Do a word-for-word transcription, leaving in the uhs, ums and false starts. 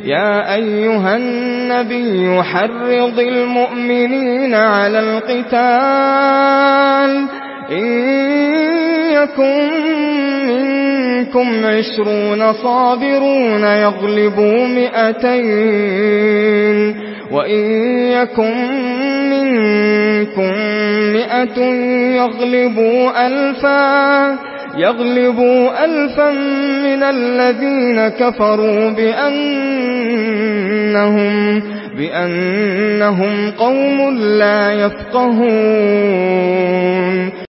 يا أيها النبي حرض المؤمنين على القتال إن يكن منكم عشرون صابرون يغلبوا مئتين وإن يكن منكم مئة يغلبوا ألفا يغلبوا ألفا من الذين كفروا بأنهم بأنهم قوم لا يفقهون